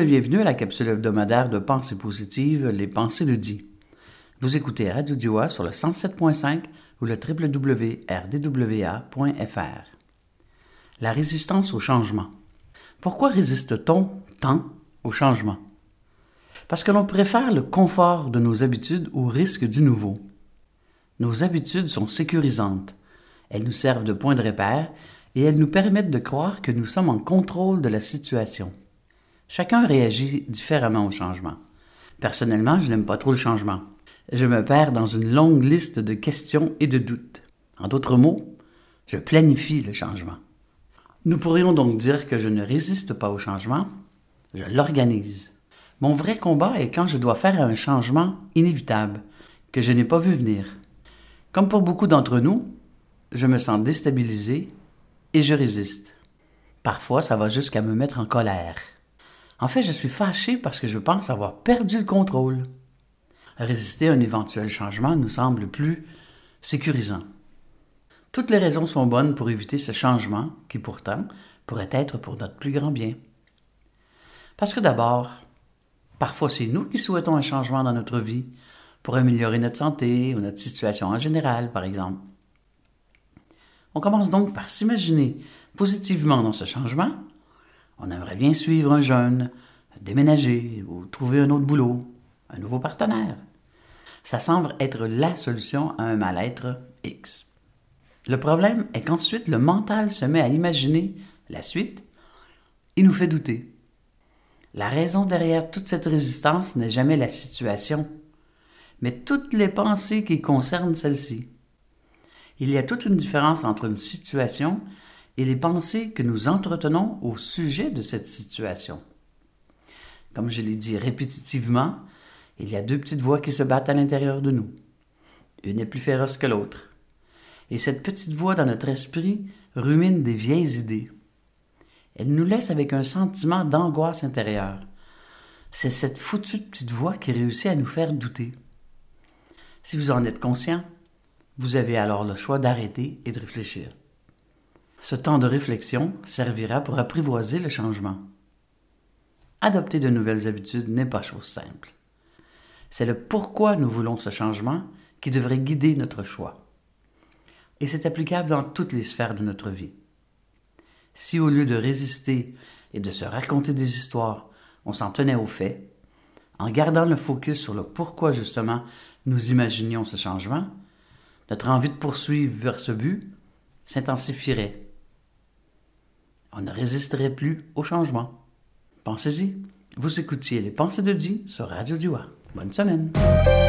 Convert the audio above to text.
bienvenue à la capsule hebdomadaire de pensées positives, les pensées de Di. Vous écoutez Radio Diowa sur le 107.5 ou le www.rdwa.fr. La résistance au changement. Pourquoi résiste-t-on tant au changement? Parce que l'on préfère le confort de nos habitudes au risque du nouveau. Nos habitudes sont sécurisantes. Elles nous servent de point de repère et elles nous permettent de croire que nous sommes en contrôle de la situation. Chacun réagit différemment au changement. Personnellement, je n'aime pas trop le changement. Je me perds dans une longue liste de questions et de doutes. En d'autres mots, je planifie le changement. Nous pourrions donc dire que je ne résiste pas au changement, je l'organise. Mon vrai combat est quand je dois faire un changement inévitable, que je n'ai pas vu venir. Comme pour beaucoup d'entre nous, je me sens déstabilisé et je résiste. Parfois, ça va jusqu'à me mettre en colère. En fait, je suis fâché parce que je pense avoir perdu le contrôle. Résister à un éventuel changement nous semble plus sécurisant. Toutes les raisons sont bonnes pour éviter ce changement qui, pourtant, pourrait être pour notre plus grand bien. Parce que d'abord, parfois c'est nous qui souhaitons un changement dans notre vie pour améliorer notre santé ou notre situation en général, par exemple. On commence donc par s'imaginer positivement dans ce changement. On aimerait bien suivre un jeûne, déménager ou trouver un autre boulot, un nouveau partenaire. Ça semble être la solution à un mal-être X. Le problème est qu'ensuite, le mental se met à imaginer la suite et nous fait douter. La raison derrière toute cette résistance n'est jamais la situation, mais toutes les pensées qui concernent celle-ci. Il y a toute une différence entre une situation et les pensées que nous entretenons au sujet de cette situation. Comme je l'ai dit répétitivement, il y a deux petites voix qui se battent à l'intérieur de nous. Une est plus féroce que l'autre. Et cette petite voix dans notre esprit rumine des vieilles idées. Elle nous laisse avec un sentiment d'angoisse intérieure. C'est cette foutue petite voix qui réussit à nous faire douter. Si vous en êtes conscient, vous avez alors le choix d'arrêter et de réfléchir. Ce temps de réflexion servira pour apprivoiser le changement. Adopter de nouvelles habitudes n'est pas chose simple. C'est le pourquoi nous voulons ce changement qui devrait guider notre choix. Et c'est applicable dans toutes les sphères de notre vie. Si au lieu de résister et de se raconter des histoires, on s'en tenait aux faits, en gardant le focus sur le pourquoi justement nous imaginions ce changement, notre envie de poursuivre vers ce but s'intensifierait. On ne résisterait plus au changement. Pensez-y. Vous écoutiez les pensées de Di sur Radio Diowa. Bonne semaine.